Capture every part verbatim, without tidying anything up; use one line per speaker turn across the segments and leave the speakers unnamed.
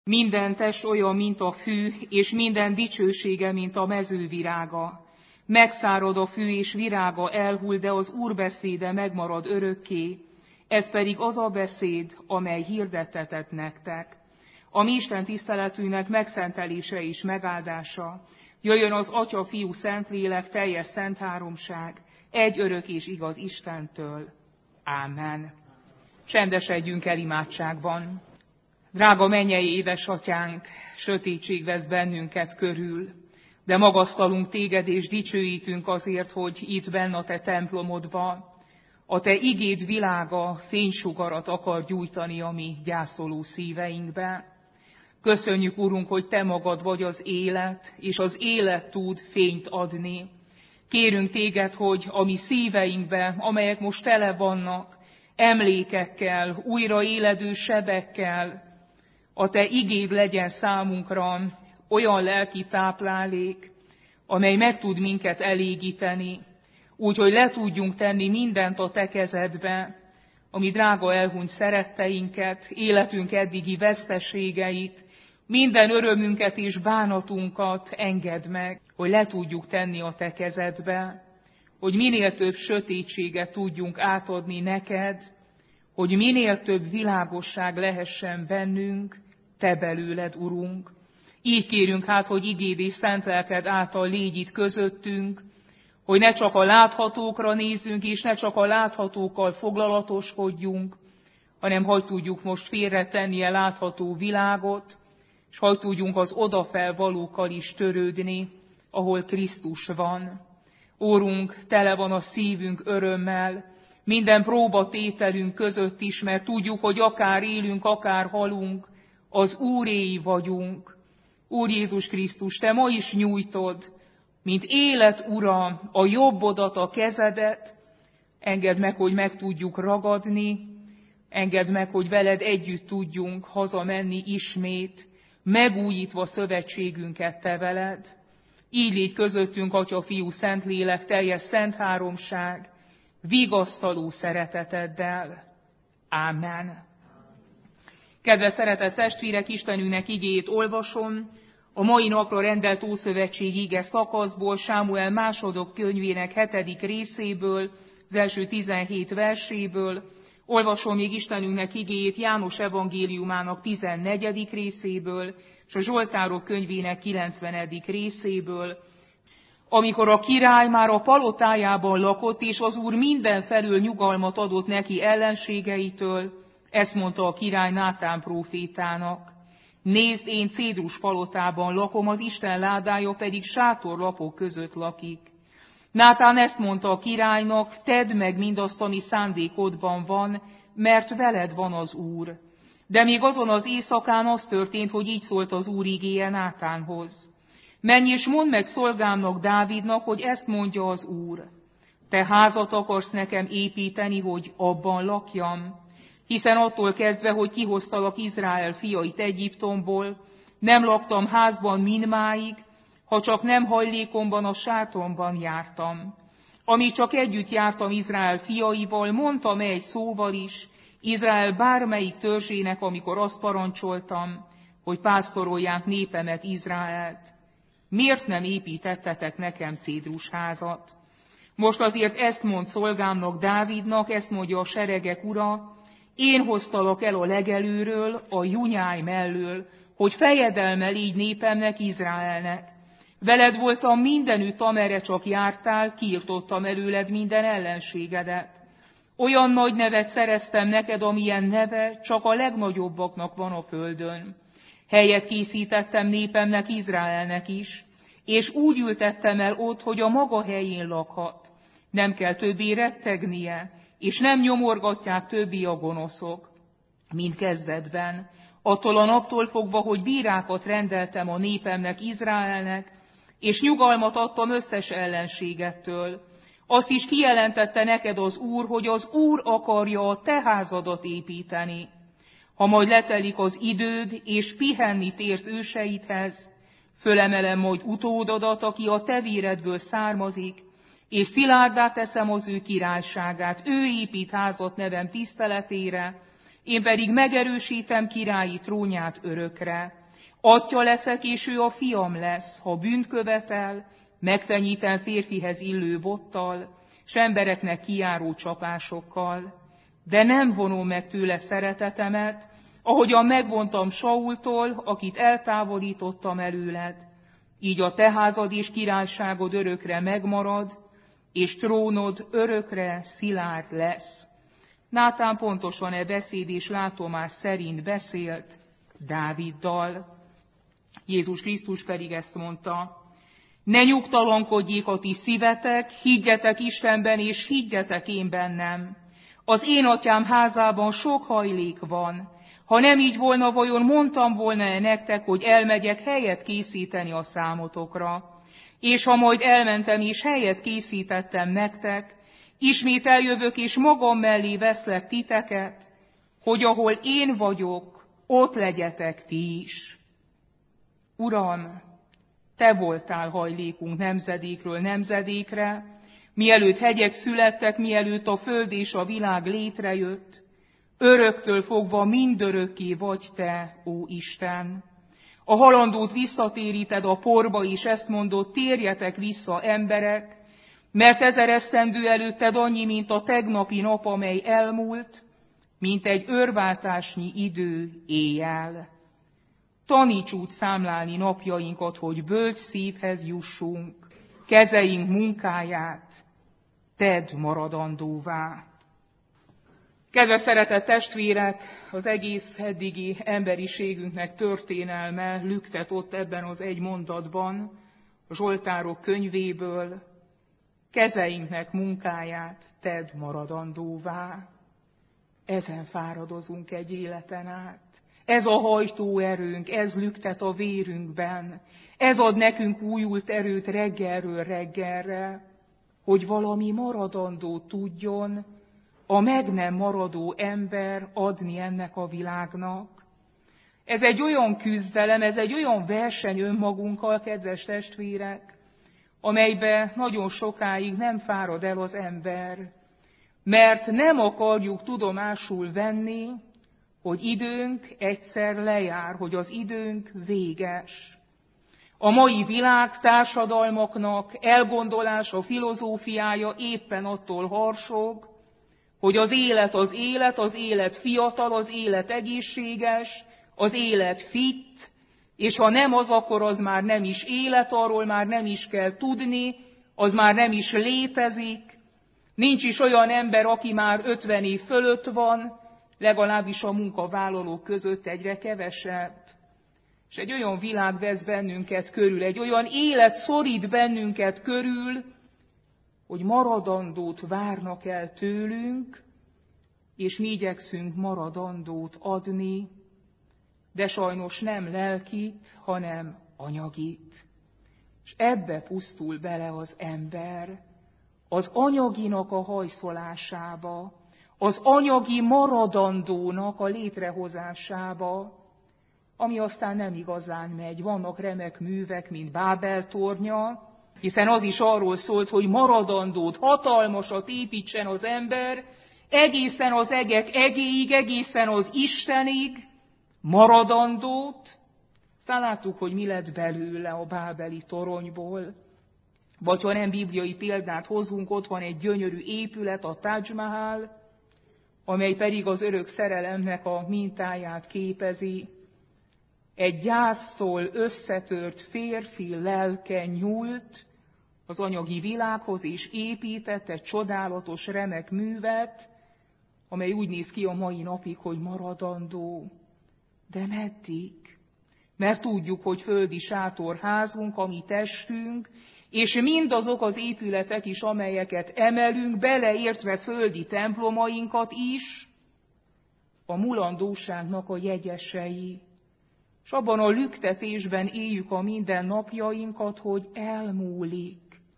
Minden test olyan, mint a fű, és minden dicsősége, mint a mezővirága. Megszárad a fű, és virága elhull, de az Úr beszéde megmarad örökké. Ez pedig az a beszéd, amely hirdettetett nektek. A mi Isten tiszteletünknek megszentelése és megáldása. Jöjjön az Atya, Fiú, Szentlélek, teljes szent háromság, egy örök és igaz Istentől. Ámen. Csendesedjünk el imádságban. Drága mennyei édesatyánk, sötétség vesz bennünket körül, de magasztalunk téged és dicsőítünk azért, hogy itt benn a te templomodba a te igéd világa fénysugarat akar gyújtani a mi gyászoló szíveinkbe. Köszönjük, Urunk, hogy te magad vagy az élet, és az élet tud fényt adni. Kérünk téged, hogy a mi szíveinkbe, amelyek most tele vannak, emlékekkel, újra éledő sebekkel, a te igéd legyen számunkra olyan lelki táplálék, amely meg tud minket elégíteni, úgyhogy le tudjunk tenni mindent a te kezedbe, ami drága elhunyt szeretteinket, életünk eddigi veszteségeit, minden örömünket és bánatunkat engedd meg, hogy le tudjuk tenni a te kezedbe, hogy minél több sötétséget tudjunk átadni neked, hogy minél több világosság lehessen bennünk, te belőled, Urunk. Így kérünk hát, hogy igéd és szent lelked által légy itt közöttünk, hogy ne csak a láthatókra nézzünk, és ne csak a láthatókkal foglalatoskodjunk, hanem hagy tudjuk most félretenni a látható világot, és hagy tudjunk az odafelvalókkal is törődni, ahol Krisztus van. Úrunk, tele van a szívünk örömmel, minden próbatételünk között is, mert tudjuk, hogy akár élünk, akár halunk, az Úréi vagyunk. Úr Jézus Krisztus, te ma is nyújtod, mint élet Ura, a jobbodat, a kezedet. Engedd meg, hogy meg tudjuk ragadni, engedd meg, hogy veled együtt tudjunk hazamenni ismét, megújítva szövetségünket te veled. Így légy közöttünk, Atya, Fiú, Szentlélek, teljes szent háromság, vigasztaló szereteteddel. Ámen. Kedves szeretett testvérek, Istenünknek igéjét olvasom, a mai napra rendelt Ószövetség ige szakaszból, Sámuel másodok könyvének hetedik részéből, az első tizenhét verséből, olvasom még Istenünknek igéjét János evangéliumának tizennegyedik részéből, és a Zsoltárok könyvének kilencvenedik részéből, amikor a király már a palotájában lakott, és az Úr mindenfelől nyugalmat adott neki ellenségeitől, ezt mondta a király Nátán prófétának. Nézd, én cédrus palotában lakom, az Isten ládája pedig sátorlapok között lakik. Nátán ezt mondta a királynak, tedd meg mindazt, ami szándékodban van, mert veled van az Úr. De még azon az éjszakán az történt, hogy így szólt az Úr igéje Nátánhoz. Menj és mondd meg szolgámnak, Dávidnak, hogy ezt mondja az Úr. Te házat akarsz nekem építeni, hogy abban lakjam? Hiszen attól kezdve, hogy kihoztalak Izrael fiait Egyiptomból, nem laktam házban mindmáig, ha csak nem hajlékomban, a sátoromban jártam. Amíg csak együtt jártam Izrael fiaival, mondtam egy szóval is, Izrael bármelyik törzsének, amikor azt parancsoltam, hogy pásztorolják népemet, Izraelt. Miért nem építettetek nekem cédrusházat? Most azért ezt mond szolgámnak, Dávidnak, ezt mondja a seregek Ura, én hoztalak el a legelőről, a junyáj mellől, hogy fejedelme légy népemnek, Izraelnek. Veled voltam mindenütt, amerre csak jártál, kiirtottam előled minden ellenségedet. Olyan nagy nevet szereztem neked, amilyen neve csak a legnagyobbaknak van a földön. Helyet készítettem népemnek, Izraelnek is, és úgy ültettem el ott, hogy a maga helyén lakhat. Nem kell többé rettegnie, és nem nyomorgatják többé a gonoszok, mint kezdetben. Attól a naptól fogva, hogy bírákat rendeltem a népemnek, Izraelnek, és nyugalmat adtam összes ellenségettől. Azt is kijelentette neked az Úr, hogy az Úr akarja a te házadat építeni. Ha majd letelik az időd, és pihenni térsz őseidhez, fölemelem majd utódodat, aki a te véredből származik, és szilárdá teszem az ő királyságát. Ő épít házat nevem tiszteletére, Én pedig megerősítem királyi trónját örökre. Atya leszek, és ő a fiam lesz, ha bűnt követel, megfenyítem férfihez illő bottal, s embereknek kijáró csapásokkal. De nem vonom meg tőle szeretetemet, ahogyan megvontam Saultól, akit eltávolítottam előled. Így a te házad és királyságod örökre megmarad, és trónod örökre szilárd lesz. Nátán pontosan e beszéd és látomás szerint beszélt Dáviddal. Jézus Krisztus pedig ezt mondta: ne nyugtalankodjék a ti szívetek, higgyetek Istenben, és higgyetek én bennem. Az én atyám házában sok hajlék van. Ha nem így volna, vajon mondtam volna-e nektek, hogy elmegyek helyet készíteni a számotokra? És ha majd elmentem és helyet készítettem nektek, ismét eljövök és magam mellé veszlek titeket, hogy ahol én vagyok, ott legyetek ti is. Uram, te voltál hajlékunk nemzedékről nemzedékre, mielőtt hegyek születtek, mielőtt a föld és a világ létrejött, öröktől fogva mindörökké vagy te, ó Isten. A halandót visszatéríted a porba, és ezt mondod: térjetek vissza, emberek, mert ezer esztendő előtted annyi, mint a tegnapi nap, amely elmúlt, mint egy őrváltásnyi idő éjjel. Taníts úgy számlálni napjainkat, hogy bölcs szívhez jussunk, kezeink munkáját tedd maradandóvá. Kedves szeretett testvérek, az egész eddigi emberiségünknek történelme lüktet ott ebben az egy mondatban, a Zsoltárok könyvéből: kezeinknek munkáját tedd maradandóvá. Ezen fáradozunk egy életen át. Ez a hajtóerőnk, ez lüktet a vérünkben. Ez ad nekünk újult erőt reggelről reggelre, hogy valami maradandó tudjon a meg nem maradó ember adni ennek a világnak. Ez egy olyan küzdelem, ez egy olyan verseny önmagunkkal, kedves testvérek, amelybe nagyon sokáig nem fárad el az ember, mert nem akarjuk tudomásul venni, hogy időnk egyszer lejár, hogy az időnk véges. A mai világ társadalmaknak elgondolása, filozófiája éppen attól harsog, hogy az élet az élet, az élet fiatal, az élet egészséges, az élet fit, és ha nem az, akkor az már nem is élet, arról már nem is kell tudni, az már nem is létezik. Nincs is olyan ember, aki már ötven év fölött van, legalábbis a munkavállalók között egyre kevesebb. És egy olyan világ vesz bennünket körül, egy olyan élet szorít bennünket körül, hogy maradandót várnak el tőlünk, és mi igyekszünk maradandót adni, de sajnos nem lelkit, hanem anyagit. És ebbe pusztul bele az ember, az anyaginak a hajszolásába, az anyagi maradandónak a létrehozásába, ami aztán nem igazán megy. Vannak remek művek, mint Bábel tornya, hiszen az is arról szólt, hogy maradandót, hatalmasat építsen az ember, egészen az egek egéig, egészen az Istenig, maradandót. Aztán láttuk, hogy mi lett belőle a bábeli toronyból. Vagy ha nem bibliai példát hozunk, ott van egy gyönyörű épület, a Taj Mahal, amely pedig az örök szerelemnek a mintáját képezi. Egy gyásztól összetört férfi lelke nyúlt az anyagi világhoz, és épített egy csodálatos, remek művet, amely úgy néz ki a mai napig, hogy maradandó. De meddig? Mert tudjuk, hogy földi sátorházunk, a mi testünk, és mindazok az épületek is, amelyeket emelünk, beleértve földi templomainkat is, a mulandóságnak a jegyesei. És abban a lüktetésben éljük a mindennapjainkat, hogy elmúlik.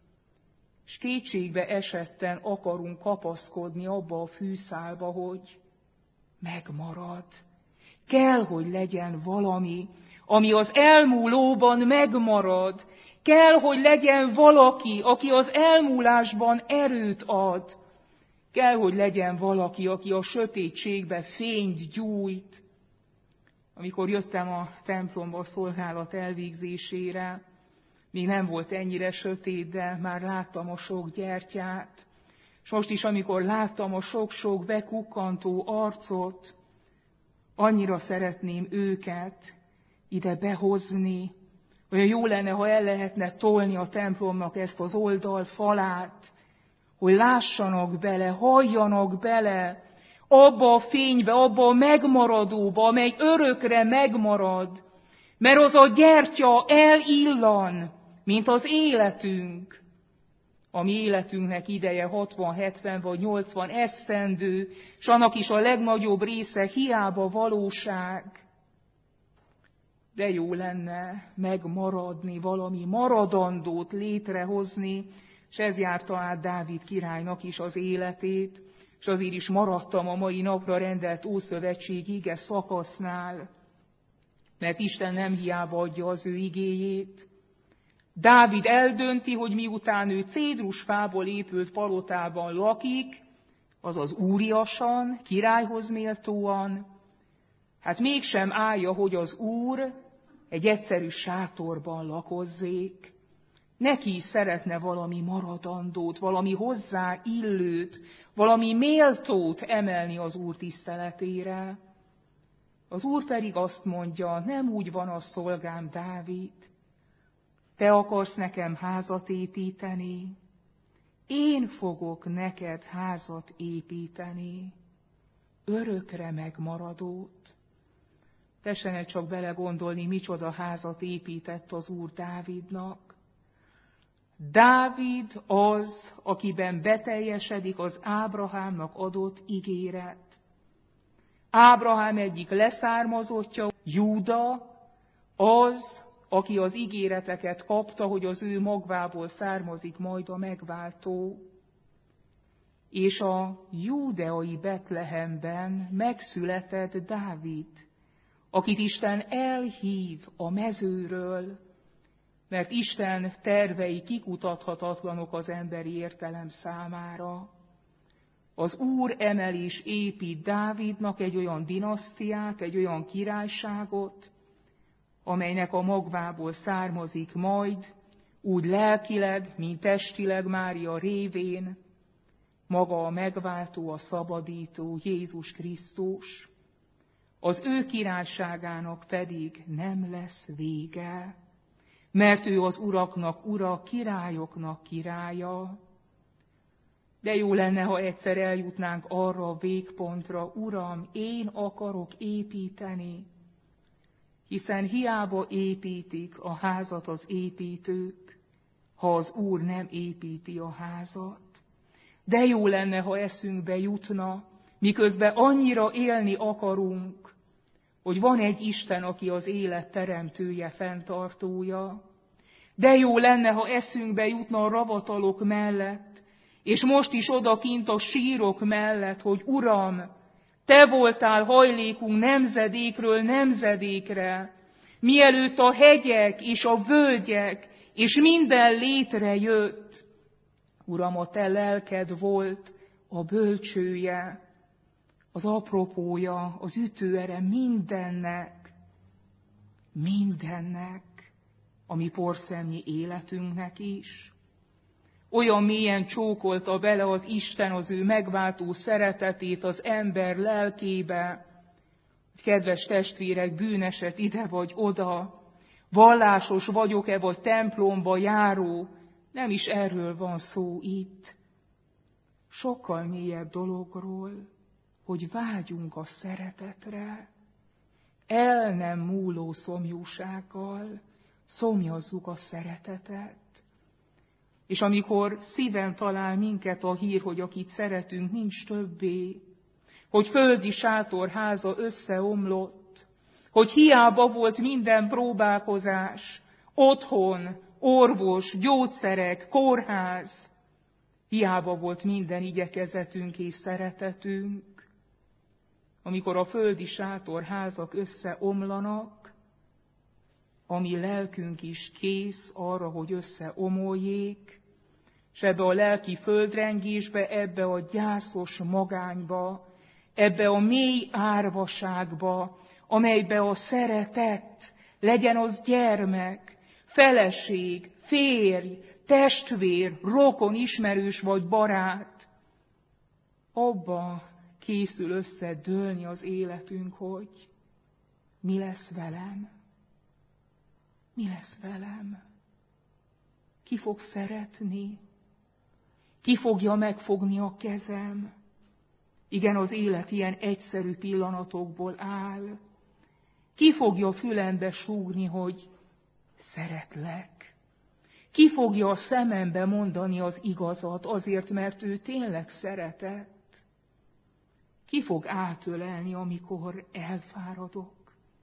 És kétségbe esetten akarunk kapaszkodni abba a fűszálba, hogy megmarad. Kell, hogy legyen valami, ami az elmúlóban megmarad. Kell, hogy legyen valaki, aki az elmúlásban erőt ad. Kell, hogy legyen valaki, aki a sötétségbe fényt gyújt. Amikor jöttem a templomba a szolgálat elvégzésére, még nem volt ennyire sötét, de már láttam a sok gyertyát. És most is, amikor láttam a sok-sok bekukkantó arcot, annyira szeretném őket ide behozni. Olyan jó lenne, ha el lehetne tolni a templomnak ezt az oldalfalát, hogy lássanak bele, halljanak bele abba a fénybe, abba a megmaradóba, amely örökre megmarad. Mert az a gyertya elillan, mint az életünk. A mi életünknek ideje hatvan, hetven vagy nyolcvan esztendő, és annak is a legnagyobb része hiába valóság. De jó lenne megmaradni, valami maradandót létrehozni, és ez járta át Dávid királynak is az életét, és azért is maradtam a mai napra rendelt Ószövetség ige szakasznál, mert Isten nem hiába adja az ő igéjét. Dávid eldönti, hogy miután ő cédrusfából épült palotában lakik, azaz úriasan, királyhoz méltóan, hát mégsem állja, hogy az Úr egy egyszerű sátorban lakozzék. Neki is szeretne valami maradandót, valami hozzá illőt, valami méltót emelni az Úr tiszteletére. Az Úr pedig azt mondja, nem úgy van a szolgám Dávid, te akarsz nekem házat építeni, én fogok neked házat építeni, örökre megmaradót. Tessenek csak belegondolni, micsoda házat épített az Úr Dávidnak. Dávid az, akiben beteljesedik az Ábrahámnak adott ígéret. Ábrahám egyik leszármazottja, Júda, az, aki az ígéreteket kapta, hogy az ő magvából származik majd a megváltó. És a júdeai Betlehemben megszületett Dávid, akit Isten elhív a mezőről, mert Isten tervei kikutathatatlanok az emberi értelem számára. Az Úr emel és épít Dávidnak egy olyan dinasztiát, egy olyan királyságot, amelynek a magvából származik majd, úgy lelkileg, mint testileg Mária révén, maga a megváltó, a szabadító, Jézus Krisztus. Az ő királyságának pedig nem lesz vége, mert ő az uraknak ura, királyoknak királya. De jó lenne, ha egyszer eljutnánk arra a végpontra, Uram, én akarok építeni, hiszen hiába építik a házat az építők, ha az Úr nem építi a házat. De jó lenne, ha eszünkbe jutna, miközben annyira élni akarunk, hogy van egy Isten, aki az élet teremtője, fenntartója. De jó lenne, ha eszünkbe jutna a ravatalok mellett, és most is odakint a sírok mellett, hogy Uram, te voltál hajlékunk nemzedékről nemzedékre, mielőtt a hegyek és a völgyek és minden létrejött. Uram, a te lelked volt a bölcsője, az apropója, az ütőere mindennek, mindennek, ami porszemnyi életünknek is. Olyan mélyen csókolta bele az Isten az ő megváltó szeretetét az ember lelkébe, hogy kedves testvérek, bűneset ide vagy oda, vallásos vagyok-e vagy templomba járó, nem is erről van szó itt. Sokkal mélyebb dologról, hogy vágyunk a szeretetre, el nem múló szomjúsággal szomjazzuk a szeretetet. És amikor szívem talál minket a hír, hogy akit szeretünk, nincs többé, hogy földi sátorháza összeomlott, hogy hiába volt minden próbálkozás, otthon, orvos, gyógyszerek, kórház, hiába volt minden igyekezetünk és szeretetünk, amikor a földi sátorházak összeomlanak, a mi lelkünk is kész arra, hogy összeomoljék, és ebbe a lelki földrengésbe, ebbe a gyászos magányba, ebbe a mély árvaságba, amelybe a szeretet, legyen az gyermek, feleség, férj, testvér, rokon, ismerős vagy barát, abba készül összedőlni az életünk, hogy mi lesz velem? Mi lesz velem? Ki fog szeretni? Ki fogja megfogni a kezem? Igen, az élet ilyen egyszerű pillanatokból áll. Ki fogja a fülembe súgni, hogy szeretlek? Ki fogja a szemembe mondani az igazat azért, mert ő tényleg szeretett? Ki fog átölelni, amikor elfáradok?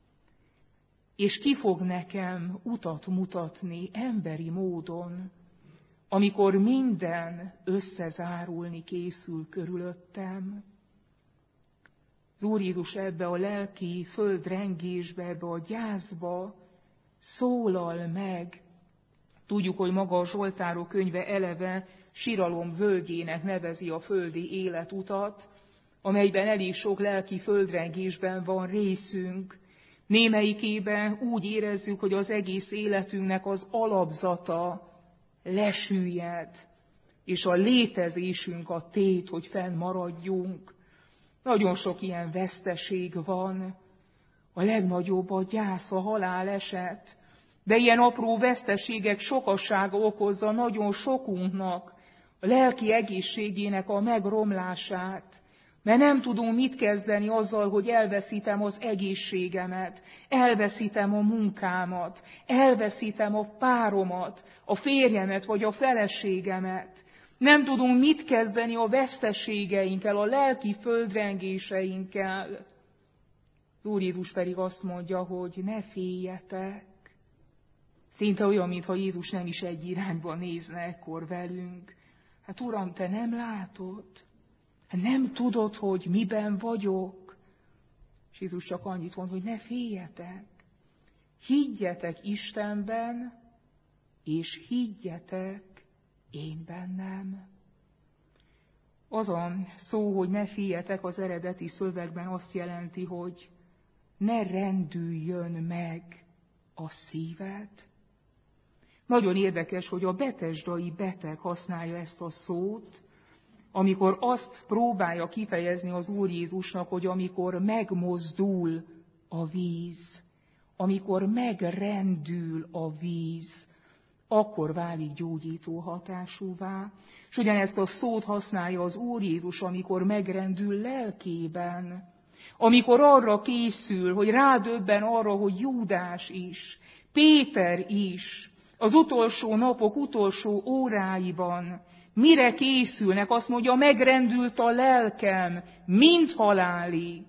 És ki fog nekem utat mutatni emberi módon, amikor minden összezárulni készül körülöttem? Az Úr Jézus ebbe a lelki földrengésbe, ebbe a gyászba szólal meg. Tudjuk, hogy maga a Zsoltárok könyve eleve siralom völgyének nevezi a földi életutat, amelyben elég sok lelki földrengésben van részünk. Némelyikében úgy érezzük, hogy az egész életünknek az alapzata lesüllyed, és a létezésünk a tét, hogy fennmaradjunk. Nagyon sok ilyen veszteség van. A legnagyobb a gyász, a haláleset. De ilyen apró veszteségek sokasága okozza nagyon sokunknak a lelki egészségének a megromlását. Mert nem tudunk mit kezdeni azzal, hogy elveszítem az egészségemet, elveszítem a munkámat, elveszítem a páromat, a férjemet vagy a feleségemet. Nem tudunk mit kezdeni a veszteségeinkkel, a lelki földrengéseinkkel. Az Úr Jézus pedig azt mondja, hogy ne féljetek. Szinte olyan, mintha Jézus nem is egy irányba nézne ekkor velünk. Hát Uram, te nem látod? Nem tudod, hogy miben vagyok? És Jézus csak annyit mond, hogy ne féljetek. Higgyetek Istenben, és higgyetek én bennem. Az a szó, hogy ne féljetek, az eredeti szövegben azt jelenti, hogy ne rendüljön meg a szíved. Nagyon érdekes, hogy a betesdai beteg használja ezt a szót, amikor azt próbálja kifejezni az Úr Jézusnak, hogy amikor megmozdul a víz, amikor megrendül a víz, akkor válik gyógyító hatásúvá. És ugyanezt a szót használja az Úr Jézus, amikor megrendül lelkében, amikor arra készül, hogy rádöbben arra, hogy Júdás is, Péter is, az utolsó napok utolsó óráiban mire készülnek, azt mondja, megrendült a lelkem, mint halálig.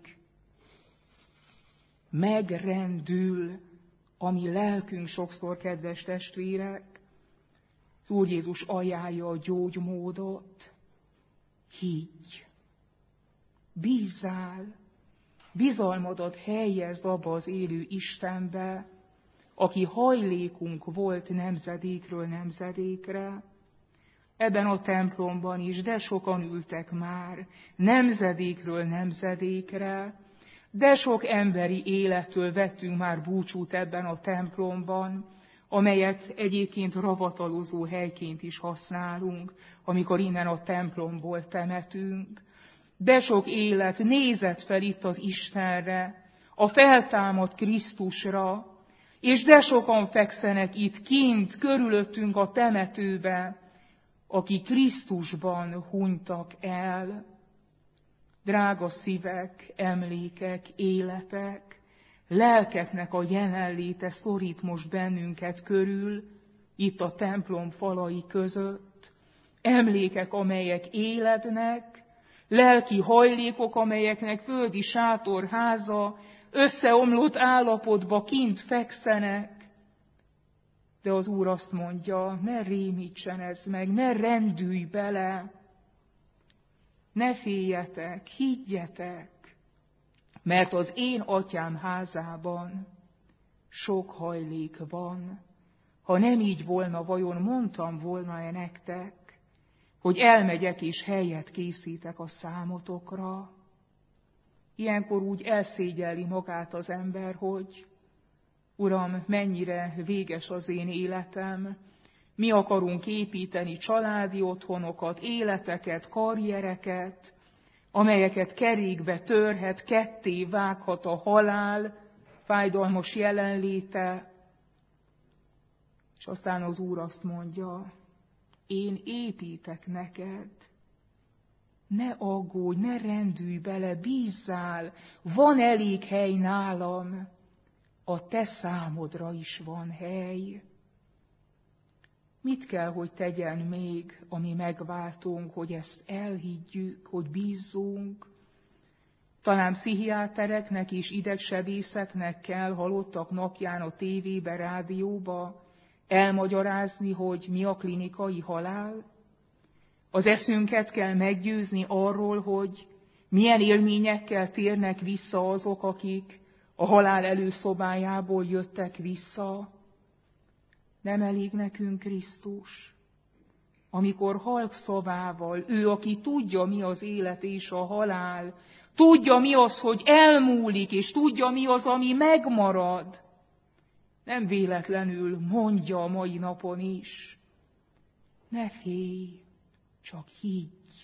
Megrendül a mi lelkünk sokszor, kedves testvérek. Az Úr Jézus ajánlja a gyógymódot. Higgy, bízzál, bizalmadat helyezd abba az élő Istenbe, aki hajlékunk volt nemzedékről nemzedékre. Ebben a templomban is, de sokan ültek már nemzedékről nemzedékre, de sok emberi élettől vettünk már búcsút ebben a templomban, amelyet egyébként ravatalozó helyként is használunk, amikor innen a templomból temetünk. De sok élet nézett fel itt az Istenre, a feltámadt Krisztusra, és de sokan fekszenek itt kint, körülöttünk a temetőbe, akik Krisztusban hunytak el. Drága szívek, emlékek, életek, lelkeknek a jelenléte szorít most bennünket körül, itt a templom falai között. Emlékek, amelyek élednek, lelki hajlékok, amelyeknek földi sátorháza, összeomlott állapotba kint fekszenek. De az Úr azt mondja, ne rémítsen ez meg, ne rendülj bele, ne féljetek, higgyetek, mert az én atyám házában sok hajlék van. Ha nem így volna, vajon mondtam volna-e nektek? hogy elmegyek és helyet készítek a számotokra. Ilyenkor úgy elszégyelli magát az ember, hogy Uram, mennyire véges az én életem, mi akarunk építeni családi otthonokat, életeket, karriereket, amelyeket kerékbe törhet, ketté vághat a halál, fájdalmas jelenléte. És aztán az Úr azt mondja, én építek neked. Ne aggódj, ne rendülj bele, bízzál, van elég hely nálam, a te számodra is van hely. Mit kell, hogy tegyen még, ami megváltunk, hogy ezt elhiggyük, hogy bízzunk? Talán pszichiátereknek és idegsebészeknek kell halottak napján a tévébe, rádióba elmagyarázni, hogy mi a klinikai halál? Az eszünket kell meggyőzni arról, hogy milyen élményekkel térnek vissza azok, akik a halál előszobájából jöttek vissza. Nem elég nekünk Krisztus, amikor halk szavával, ő, aki tudja, mi az élet és a halál, tudja, mi az, hogy elmúlik, és tudja, mi az, ami megmarad. Nem véletlenül mondja a mai napon is, ne félj, csak higgy,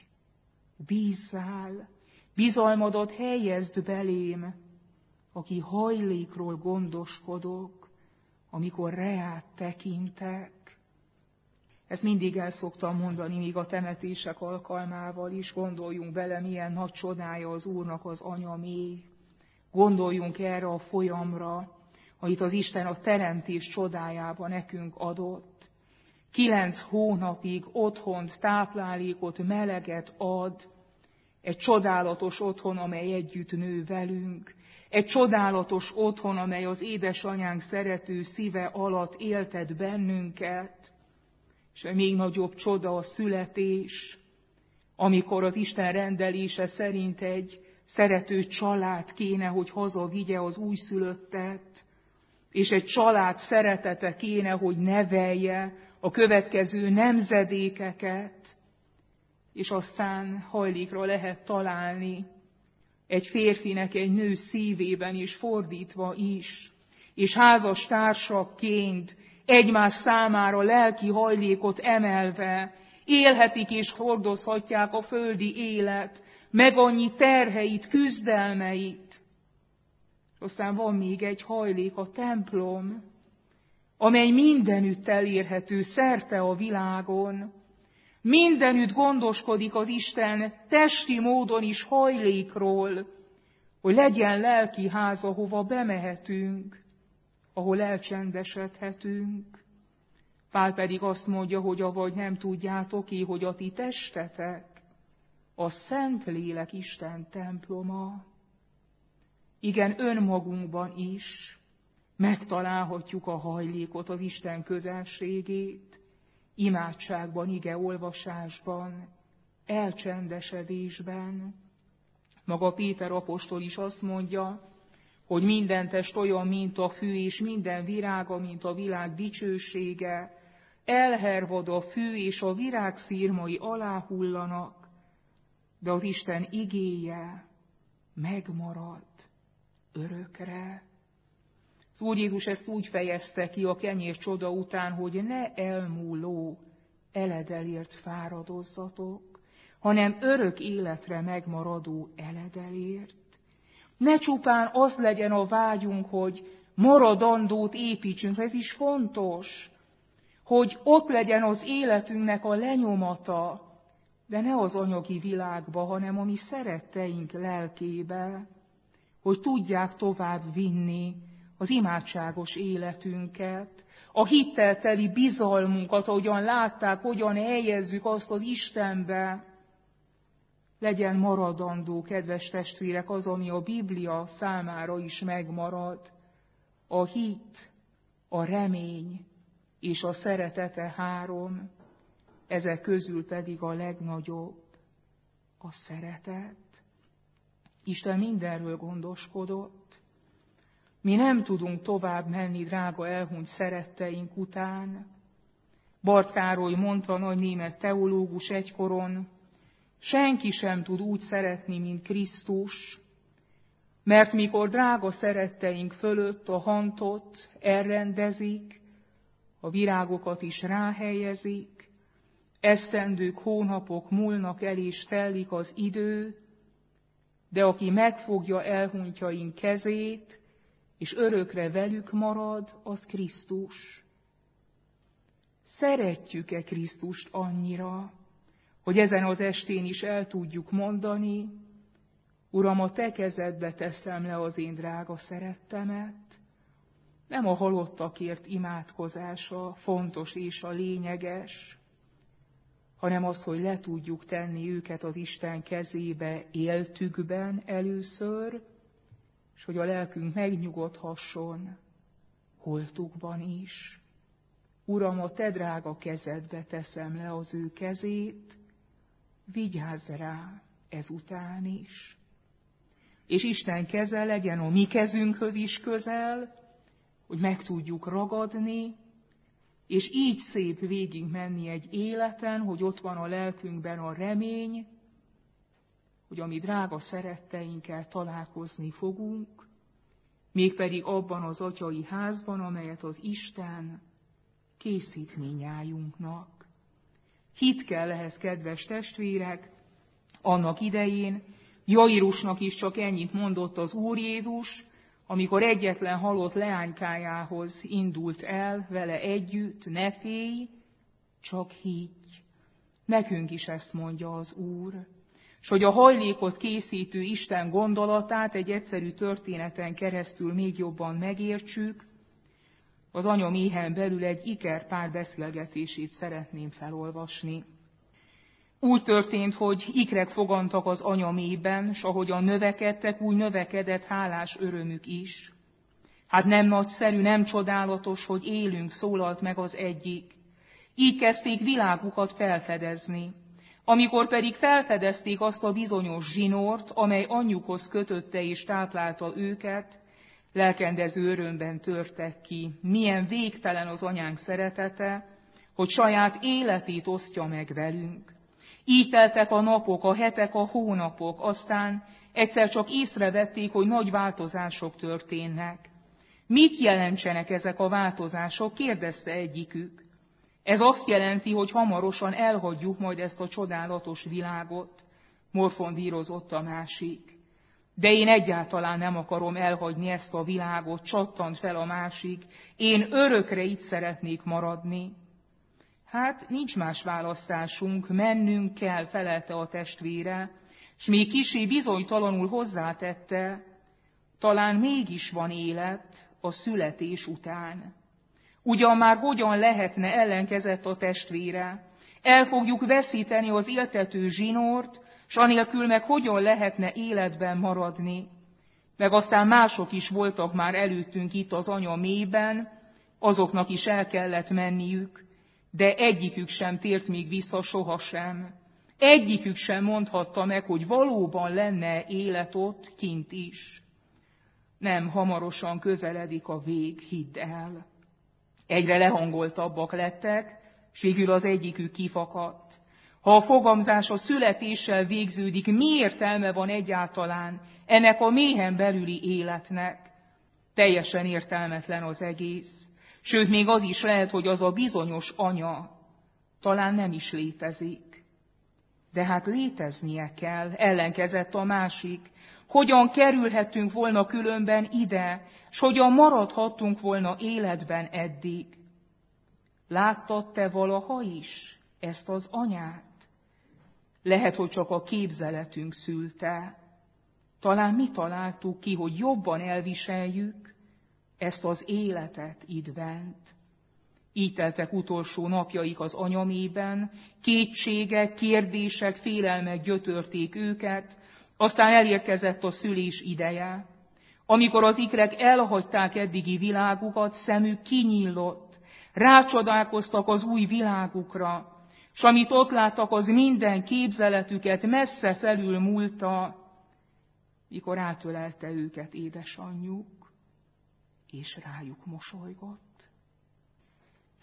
bízzál, bizalmadat helyezd belém, aki hajlékról gondoskodok, amikor reád tekintek. Ezt mindig el szoktam mondani, még a temetések alkalmával is. Gondoljunk bele, milyen nagy csodája az Úrnak az anyaméh. Gondoljunk erre a folyamra, amit az Isten a teremtés csodájában nekünk adott. Kilenc hónapig otthont, táplálékot, meleget ad. Egy csodálatos otthon, amely együtt nő velünk. Egy csodálatos otthon, amely az édesanyánk szerető szíve alatt éltet bennünket. És egy még nagyobb csoda a születés, amikor az Isten rendelése szerint egy szerető család kéne, hogy hazavigye az újszülöttet, és egy család szeretete kéne, hogy nevelje a következő nemzedékeket, és aztán hajlékra lehet találni egy férfinek egy nő szívében is, fordítva is, és házas társakként egymás számára lelki hajlékot emelve élhetik és hordozhatják a földi élet, meg annyi terheit, küzdelmeit. Aztán van még egy hajlék, a templom, amely mindenütt elérhető szerte a világon. Mindenütt gondoskodik az Isten testi módon is hajlékról, hogy legyen lelki ház, ahova bemehetünk, ahol elcsendesedhetünk. Pál pedig azt mondja, hogy avagy nem tudjátok-é, hogy a ti testetek a Szentlélek Isten temploma. Igen, önmagunkban is megtalálhatjuk a hajlékot, az Isten közelségét, imádságban, ige olvasásban, elcsendesedésben. Maga Péter apostol is azt mondja, hogy minden test olyan, mint a fű, és minden virága, mint a világ dicsősége, elhervad a fű, és a virág szirmai aláhullanak, de az Isten igéje megmarad örökre. Az Úr Jézus ezt úgy fejezte ki a kenyér csoda után, hogy ne elmúló eledelért fáradozzatok, hanem örök életre megmaradó eledelért. Ne csupán az legyen a vágyunk, hogy maradandót építsünk, ez is fontos, hogy ott legyen az életünknek a lenyomata, de ne az anyagi világba, hanem a mi szeretteink lelkébe, hogy tudják tovább vinni az imádságos életünket, a hittel teli bizalmunkat, ahogyan látták, hogyan helyezzük azt az Istenbe. Legyen maradandó, kedves testvérek, az, ami a Biblia számára is megmarad. A hit, a remény és a szeretete három, ezek közül pedig a legnagyobb a szeretet. Isten mindenről gondoskodott. Mi nem tudunk tovább menni drága elhunyt szeretteink után. Barth Károly mondta, nagy német teológus egykoron, senki sem tud úgy szeretni, mint Krisztus, mert mikor drága szeretteink fölött a hantot elrendezik, a virágokat is ráhelyezik, esztendők, hónapok múlnak el és telik az idő, de aki megfogja elhunytjaink kezét, és örökre velük marad, az Krisztus. Szeretjük-e Krisztust annyira, hogy ezen az estén is el tudjuk mondani, Uram, a te kezedbe teszem le az én drága szerettemet. Nem a halottakért imádkozása fontos és a lényeges, hanem az, hogy le tudjuk tenni őket az Isten kezébe éltükben először, és hogy a lelkünk megnyugodhasson holtukban is. Uram, a te drága kezedbe teszem le az ő kezét, vigyázz rá ezután is. És Isten keze legyen a mi kezünkhöz is közel, hogy meg tudjuk ragadni, és így szép végig menni egy életen, hogy ott van a lelkünkben a remény, hogy a mi drága szeretteinkkel találkozni fogunk, mégpedig abban az atyai házban, amelyet az Isten készít mindnyájunknak. Hit kell ehhez, kedves testvérek, annak idején Jairusnak is csak ennyit mondott az Úr Jézus, amikor egyetlen halott leánykájához indult el vele együtt, ne félj, csak higgy. Nekünk is ezt mondja az Úr. És hogy a hajlékot készítő Isten gondolatát egy egyszerű történeten keresztül még jobban megértsük, az anya méhen belül egy ikerpár beszélgetését szeretném felolvasni. Úgy történt, hogy ikrek fogantak az anya méhben, s ahogyan növekedtek, úgy növekedett hálás örömük is. Hát nem nagyszerű, nem csodálatos, hogy élünk, szólalt meg az egyik. Így kezdték világukat felfedezni. Amikor pedig felfedezték azt a bizonyos zsinort, amely anyjukhoz kötötte és táplálta őket, lelkendező örömben törtek ki. Milyen végtelen az anyánk szeretete, hogy saját életét osztja meg velünk. Így teltek a napok, a hetek, a hónapok, aztán egyszer csak észrevették, hogy nagy változások történnek. Mit jelentsenek ezek a változások? Kérdezte egyikük. Ez azt jelenti, hogy hamarosan elhagyjuk majd ezt a csodálatos világot, morfondírozott a másik. De én egyáltalán nem akarom elhagyni ezt a világot, csattant fel a másik. Én örökre itt szeretnék maradni. Hát nincs más választásunk, mennünk kell, felelte a testvére, s még kissé bizonytalanul hozzátette, talán mégis van élet a születés után. Ugyan már hogyan lehetne, ellenkezett a testvére, el fogjuk veszíteni az éltető zsinort, s anélkül meg hogyan lehetne életben maradni. Meg aztán mások is voltak már előttünk itt az anya mélyben, azoknak is el kellett menniük, de egyikük sem tért még vissza sohasem. Egyikük sem mondhatta meg, hogy valóban lenne élet ott kint is. Nem, hamarosan közeledik a vég, hidd el. Egyre lehangoltabbak lettek, s végül az egyikük kifakadt. Ha a fogamzás a születéssel végződik, mi értelme van egyáltalán ennek a méhen belüli életnek? Teljesen értelmetlen az egész. Sőt, még az is lehet, hogy az a bizonyos anya talán nem is létezik. De hát léteznie kell, ellenkezett a másik. Hogyan kerülhettünk volna különben ide, s hogyan maradhattunk volna életben eddig? Láttad te valaha is ezt az anyát? Lehet, hogy csak a képzeletünk szülte. Talán mi találtuk ki, hogy jobban elviseljük ezt az életet itt bent. Így teltek utolsó napjaik az anyamében, kétségek, kérdések, félelmek gyötörték őket, aztán elérkezett a szülés ideje. Amikor az ikrek elhagyták eddigi világukat, szemük kinyílott, rácsodálkoztak az új világukra, s amit ott láttak, az minden képzeletüket messze felül múlta, mikor átölelte őket édesanyjuk, és rájuk mosolygott.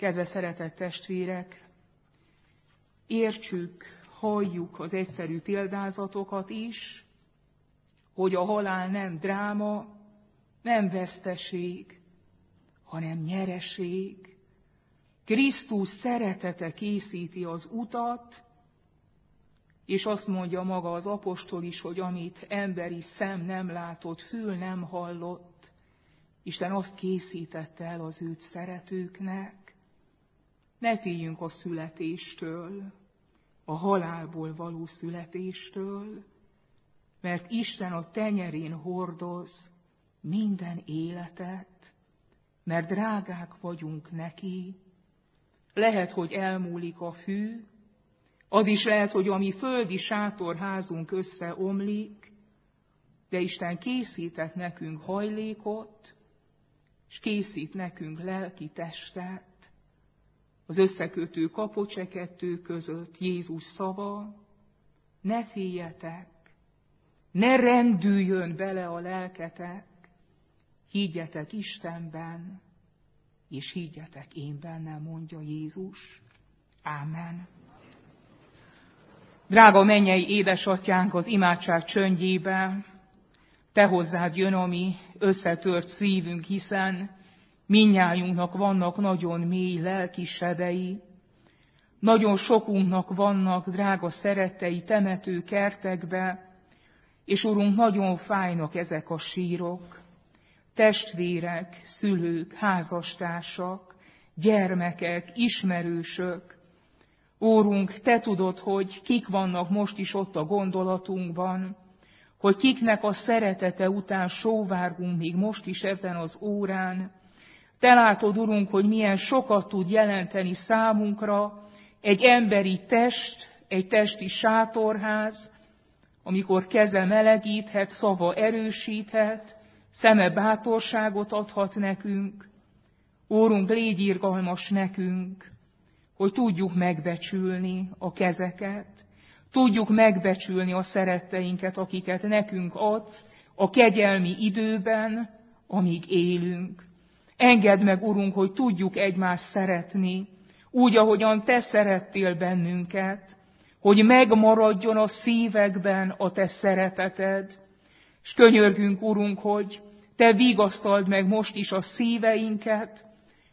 Kedves szeretett testvérek, értsük, halljuk az egyszerű példázatokat is, hogy a halál nem dráma, nem veszteség, hanem nyereség. Krisztus szeretete készíti az utat, és azt mondja maga az apostol is, hogy amit emberi szem nem látott, fül nem hallott, Isten azt készítette el az őt szeretőknek. Ne féljünk a születéstől, a halálból való születéstől, mert Isten a tenyerén hordoz minden életet, mert drágák vagyunk neki. Lehet, hogy elmúlik a fű, az is lehet, hogy a mi földi sátorházunk összeomlik, de Isten készített nekünk hajlékot, és készít nekünk lelki testet. Az összekötő kapocsekettő között Jézus szava, ne féljetek, ne rendüljön bele a lelketek, higgyetek Istenben, és higgyetek én bennem, mondja Jézus. Ámen. Drága mennyei édesatyánk, az imádság csöndjébe, te hozzád jön a mi összetört szívünk, hiszen mindnyájunknak vannak nagyon mély lelki sebei, nagyon sokunknak vannak drága szerettei temető kertekbe, és Urunk, nagyon fájnak ezek a sírok. Testvérek, szülők, házastársak, gyermekek, ismerősök. Úrunk, te tudod, hogy kik vannak most is ott a gondolatunkban, hogy kiknek a szeretete után sóvárgunk még most is ezen az órán. Te látod, Urunk, hogy milyen sokat tud jelenteni számunkra egy emberi test, egy testi sátorház, amikor keze melegíthet, szava erősíthet, szeme bátorságot adhat nekünk. Úrunk, légy irgalmas nekünk, hogy tudjuk megbecsülni a kezeket, tudjuk megbecsülni a szeretteinket, akiket nekünk adsz a kegyelmi időben, amíg élünk. Engedd meg, Urunk, hogy tudjuk egymást szeretni, úgy, ahogyan te szerettél bennünket, hogy megmaradjon a szívekben a te szereteted. És könyörgünk, Urunk, hogy te vigasztald meg most is a szíveinket,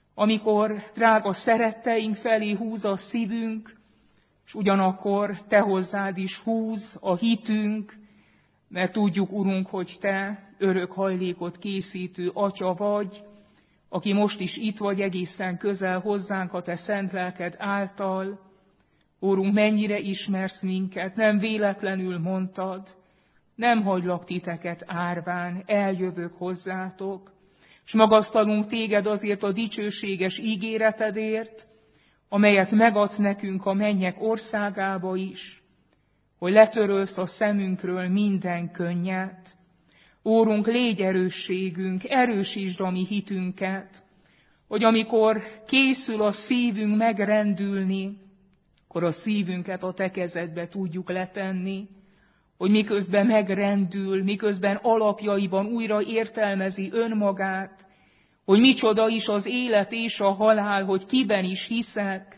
amikor drága szeretteink felé húz a szívünk, és ugyanakkor te hozzád is húz a hitünk, mert tudjuk, Urunk, hogy te örök hajlékot készítő Atya vagy, aki most is itt vagy egészen közel hozzánk a te szent lelked által. Úrunk, mennyire ismersz minket, nem véletlenül mondtad, nem hagylak titeket árván, eljövök hozzátok, és magasztalunk téged azért a dicsőséges ígéretedért, amelyet megadsz nekünk a mennyek országába is, hogy letörölsz a szemünkről minden könnyet. Úrunk, légy erősségünk, erősítsd a mi hitünket, hogy amikor készül a szívünk megrendülni, akkor a szívünket a te kezedbe tudjuk letenni, hogy miközben megrendül, miközben alapjaiban újra értelmezi önmagát, hogy micsoda is az élet és a halál, hogy kiben is hiszek.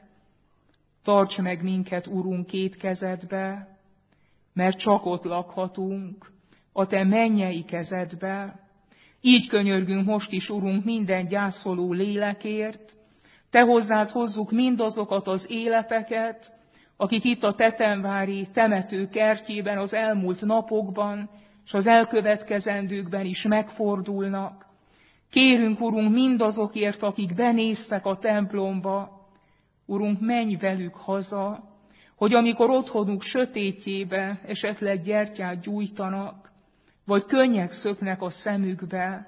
Tarts meg minket, Urunk, két kezedbe, mert csak ott lakhatunk, a te mennyei kezedbe. Így könyörgünk most is, Urunk, minden gyászoló lélekért. Te hozzád hozzuk mindazokat az életeket, akik itt a Tetenvári temető kertjében az elmúlt napokban és az elkövetkezendőkben is megfordulnak. Kérünk, Urunk, mindazokért, akik benéztek a templomba, Urunk, menj velük haza, hogy amikor otthonuk sötétjébe esetleg gyertyát gyújtanak, vagy könnyek szöknek a szemükbe,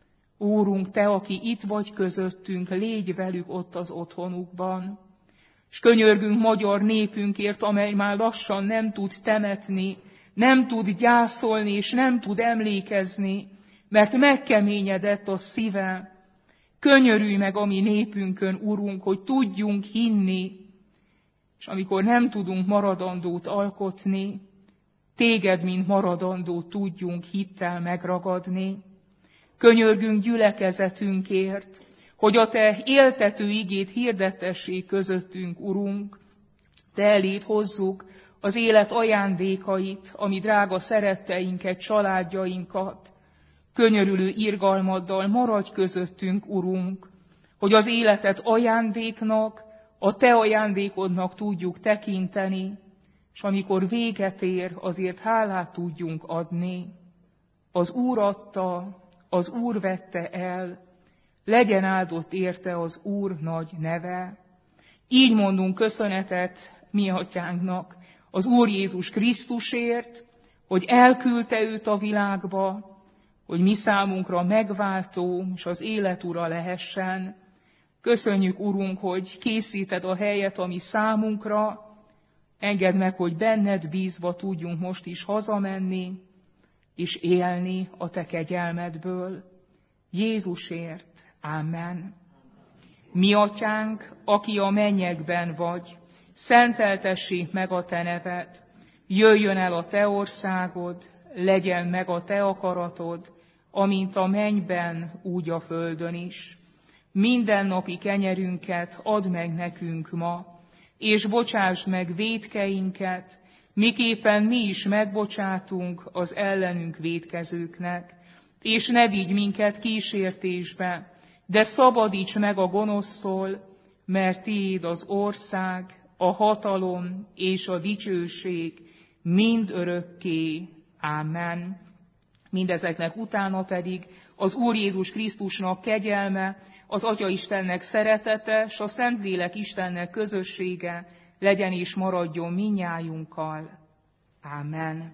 Úrunk, te, aki itt vagy közöttünk, légy velük ott az otthonukban. És könyörgünk magyar népünkért, amely már lassan nem tud temetni, nem tud gyászolni, és nem tud emlékezni, mert megkeményedett a szíve. Könyörülj meg a mi népünkön, Urunk, hogy tudjunk hinni, és amikor nem tudunk maradandót alkotni, téged, mint maradandót tudjunk hittel megragadni. Könyörgünk gyülekezetünkért, hogy a Te éltető igét hirdettessék közöttünk, Urunk. Te eléd hozzuk az élet ajándékait, ami drága szeretteinket, családjainkat. Könyörülő irgalmaddal maradj közöttünk, Urunk, hogy az életet ajándéknak, a Te ajándékodnak tudjuk tekinteni, és amikor véget ér, azért hálát tudjunk adni. Az Úr adta, az Úr vette el, legyen áldott érte az Úr nagy neve. Így mondunk köszönetet mi atyánknak, az Úr Jézus Krisztusért, hogy elküldte őt a világba, hogy mi számunkra megváltó és az élet ura lehessen. Köszönjük, Urunk, hogy készíted a helyet, ami számunkra. Engedd meg, hogy benned bízva tudjunk most is hazamenni, és élni a Te kegyelmedből. Jézusért. Amen. Mi atyánk, aki a mennyekben vagy, szenteltessék meg a Te neved, jöjjön el a Te országod, legyen meg a Te akaratod, amint a mennyben, úgy a földön is. Mindennapi kenyerünket add meg nekünk ma, és bocsásd meg vétkeinket, miképpen mi is megbocsátunk az ellenünk vétkezőknek. És ne vigy minket kísértésbe, de szabadíts meg a gonosztól, mert tiéd az ország, a hatalom és a dicsőség mind örökké. Amen. Mindezeknek utána pedig az Úr Jézus Krisztusnak kegyelme, az Atya Istennek szeretete, s a Szentlélek Istennek közössége legyen és maradjon mindnyájunkkal. Amen.